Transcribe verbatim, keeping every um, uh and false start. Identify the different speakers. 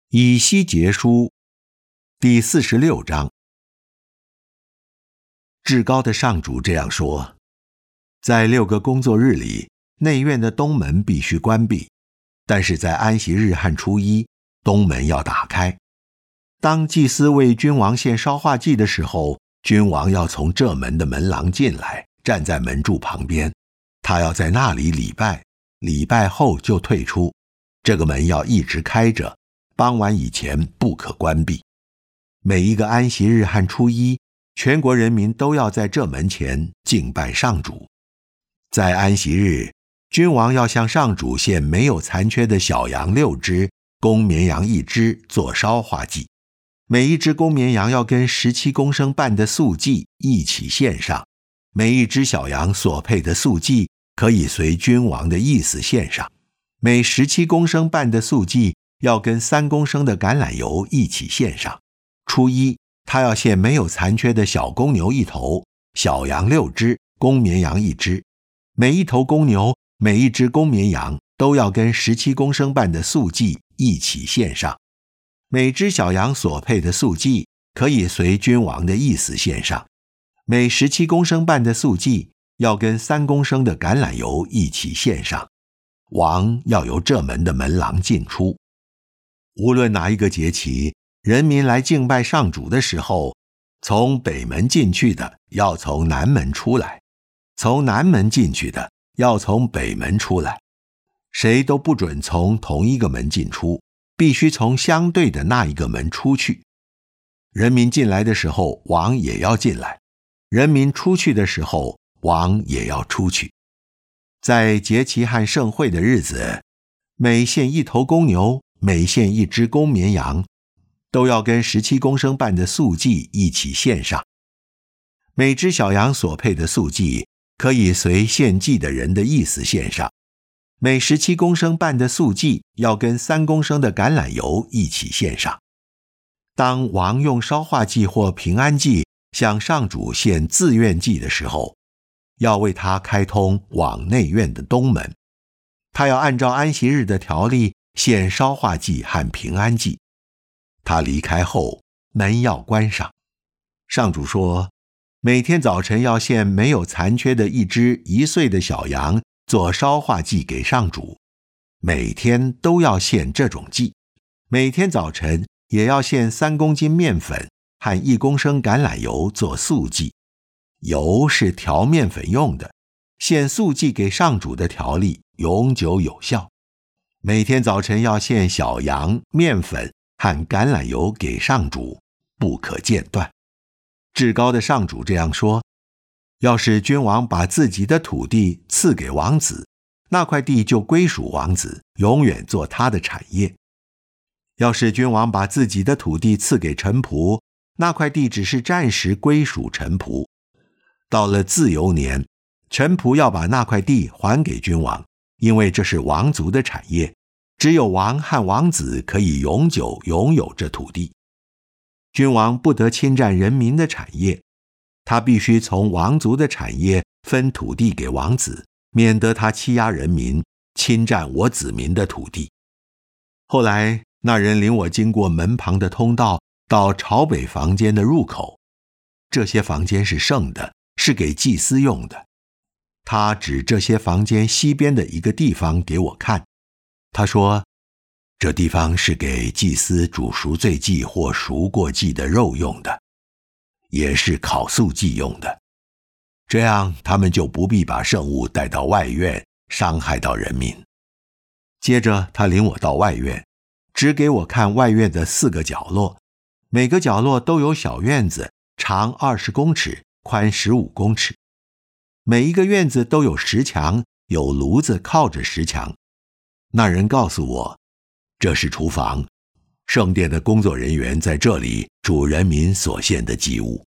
Speaker 1: 以西结书第四十六章。至高的上主这样说：在六个工作日里，内院的东门必须关闭，但是在安息日和初一，东门要打开。当祭司为君王献烧化祭的时候，君王要从这门的门廊进来，站在门柱旁边，他要在那里礼拜，礼拜后就退出。这个门要一直开着，傍晚以前不可关闭。每一个安息日和初一，全国人民都要在这门前敬拜上主。在安息日，君王要向上主献没有残缺的小羊六只，公绵羊一只做烧化祭。每一只公绵羊要跟十七公升半的素祭一起献上，每一只小羊所配的素祭可以随君王的意思献上。每十七公升半的素祭要跟三公升的橄榄油一起献上。初一，他要献没有残缺的小公牛一头，小羊六只，公绵羊一只。每一头公牛，每一只公绵羊都要跟十七公升半的素祭一起献上。每只小羊所配的素祭可以随君王的意思献上。每十七公升半的素祭要跟三公升的橄榄油一起献上。王要由这门的门廊进出。无论哪一个节期，人民来敬拜上主的时候，从北门进去的要从南门出来，从南门进去的要从北门出来。谁都不准从同一个门进出，必须从相对的那一个门出去。人民进来的时候，王也要进来；人民出去的时候，王也要出去。在节期和盛会的日子，每献一头公牛，每献一只公绵羊，都要跟十七公升半的素祭一起献上。每只小羊所配的素祭可以随献祭的人的意思献上。每十七公升半的素祭要跟三公升的橄榄油一起献上。当王用烧化祭或平安祭向上主献自愿祭的时候，要为他开通往内院的东门。他要按照安息日的条例献烧化祭和平安祭。他离开后，门要关上。上主说，每天早晨要献没有残缺的一只一岁的小羊做烧化祭给上主，每天都要献这种祭。每天早晨也要献三公斤面粉和一公升橄榄油做素祭。油是调面粉用的，献素祭给上主的条例永久有效。每天早晨要献小羊、面粉和橄榄油给上主，不可间断。至高的上主这样说：要是君王把自己的土地赐给王子，那块地就归属王子，永远做他的产业。要是君王把自己的土地赐给臣仆，那块地只是暂时归属臣仆。到了自由年，臣仆要把那块地还给君王，因为这是王族的产业，只有王和王子可以永久拥有这土地。君王不得侵占人民的产业，他必须从王族的产业分土地给王子，免得他欺压人民，侵占我子民的土地。后来那人领我经过门旁的通道，到朝北房间的入口。这些房间是圣的，是给祭司用的。他指这些房间西边的一个地方给我看，他说，这地方是给祭司煮赎罪祭或赎过祭的肉用的，也是烤素祭用的。这样他们就不必把圣物带到外院，伤害到人民。接着他领我到外院，只给我看外院的四个角落，每个角落都有小院子，长二十公尺，宽十五公尺。每一个院子都有石墙，有炉子靠着石墙。那人告诉我，这是厨房，圣殿的工作人员在这里煮人民所献的祭物。